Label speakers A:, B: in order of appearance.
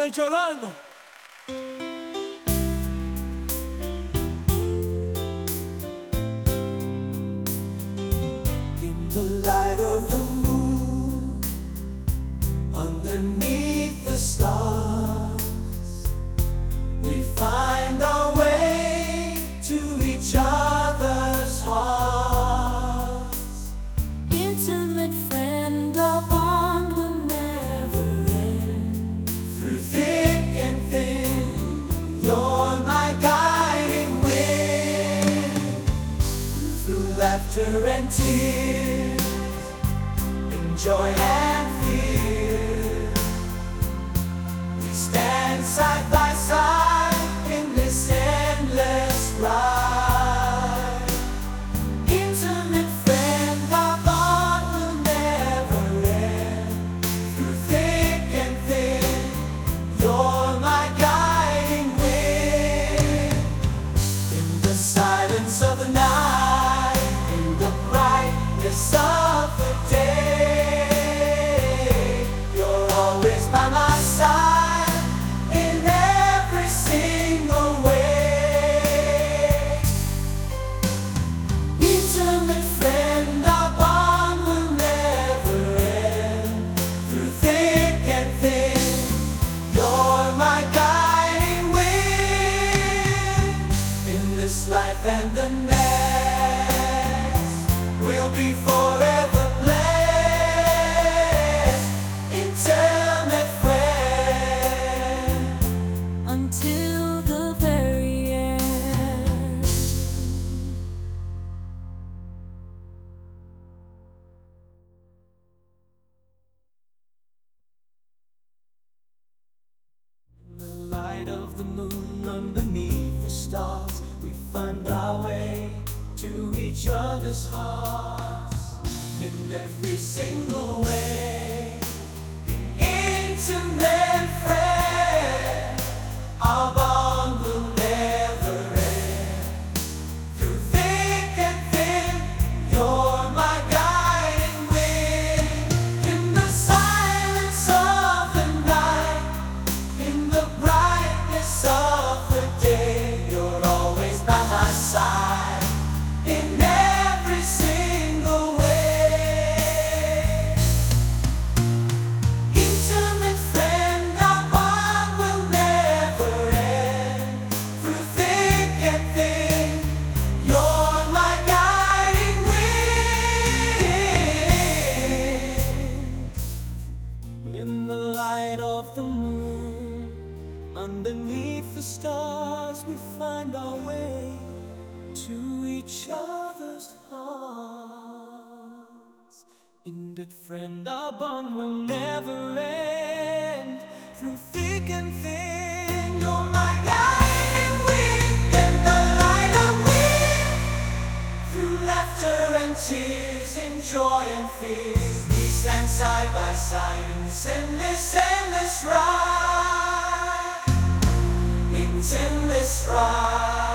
A: stai llorando. In the light of the moon, underneath the stars, we find our way to each other's hearts.
B: Intimate friend, our bond will never end.
A: Through thick and thin, you're my guiding wind. Through laughter and tears, in joy and fear, we stand side by side in this endless ride. Intimate friend, our bond will never end. Through thick and thin, you're my guiding wind. In the silence of the night, in the brightness of the day, you're always by my side in every single way. Intimate friend, our bond will never end. Through thick and thin, you're my guiding wind. In this life and the next, we'll be forever blessed. Intimate friend,
B: Until the very end.
A: in the light of the moon, underneath the stars, we find our way to each other's hearts. In every single way, intimate friend, our bond will never end. Through thick and thin, you're my guiding wind. In the silence of the night, in the brightness of the day, you're always by my side in every single way. Intimate friend, our bond will never end. Through thick and thin, you're my guiding wind. In the light of the moon, underneath the stars, we find our way to each other's hearts. Indeed, friend, our bond will never end. Through thick and thin, you're my guiding wind. In the light of wind, through laughter and tears, in joy and fear, we stand side by side in this endless ride. In this endless ride.